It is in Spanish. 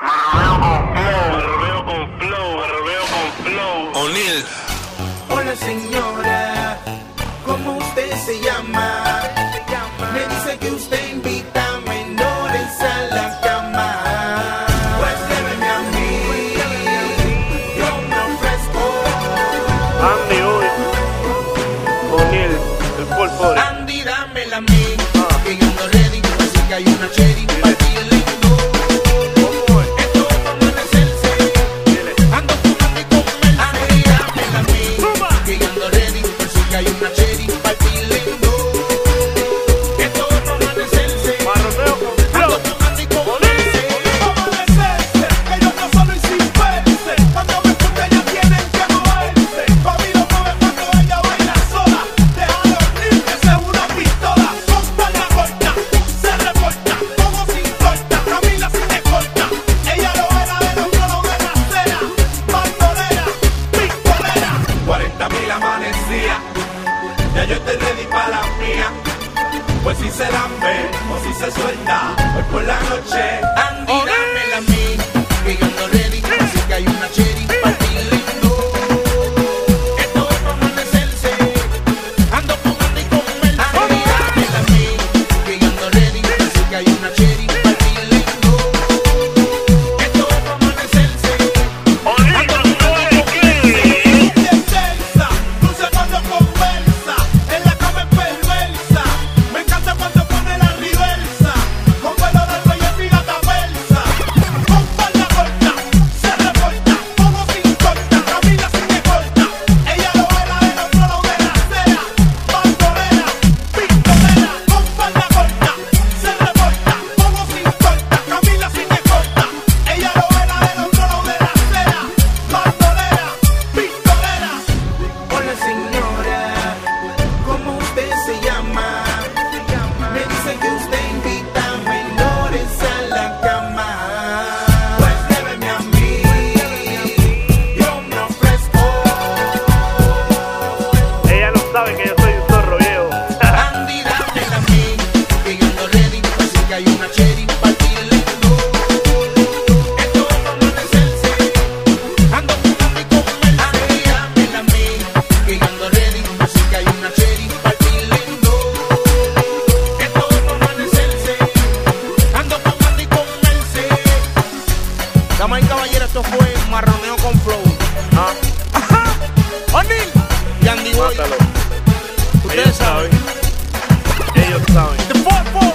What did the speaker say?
Marroneo con flow. O'Neal. Hola señora, ¿cómo usted se llama? Me dice que usted invita a menores a la cama. Pues lléveme a mí, yo me ofrezco. Andy hoy. O'Neal, el polvo. Andy, dámela a mí, que yo ando ready, así que hay una cherry para ti lindo. Esto es para amanecerse, ando fumando y con Mercedes. Andy, dámela a mí, que yo ando ready, así que hay una cherry para ti lindo. Esto es para amanecerse, Marroneo con ando flow. fumando y con Mercedes. Amanecerse, que yo no solo y sin verse. Cuando me escuchen ya tienen que moverse. Pa' mí lo mueve cuando ella baila sola. Deja dormir que esa es una pistola. Con espalda corta, se reporta, todo sin corta. Camila sin escolta, ella lo era del otro lado de la acera. Bandolera, pistolera. 40.000 amanecía, ya yo estoy ready pa' la mía. Pues si se la ve o si se suelta, hoy por la noche. Andy, dámela a mí, que yo ando ready, así que hay una cherry para ti lindo. Esto es para amanecerse, ando fumando y con Mercedes. Andy, dámela a mí, que yo ando ready, así que hay una cherry para ti lindo. Esto es para amanecerse, ando fumando y con Mercedes. Intensa, dulce cuando conversa, en la cama es perversa. Me encanta cuando pone la reversa, con vuelo del rey en pirata persa. Con espalda corta, se reporta, todo sin corta. Camila sin escolta, ella lo era del otro lado de la acera. Bandolera, pistolera, con espalda corta, se reporta, todo sin corta. Camila sin escolta, ella lo era del otro lado de la acera. Bandolera, pistolera. Hola señora, ¿cómo usted se llama? Me dice que usted invita a menores a la cama. Pues lléveme a mí, yo me ofrezco. Ella no sabe que yo soy un zorro viejo. Andy, dámela a mí, que yo ando ready, así que hay una cherry para ti lindo. Esto es para amanecerse, ando fumando y con Mercedes. Andy, dámela a mí, que yo ando ready, así que hay una cherry para ti lindo. Esto es para amanecerse, ando fumando y con Mercedes. Damas y caballeros, esto fue Marroneo con Flow. Ajá, O'Neal y Andy Boy. Mátalo. Ustedes saben. Ellos saben. The 4-4.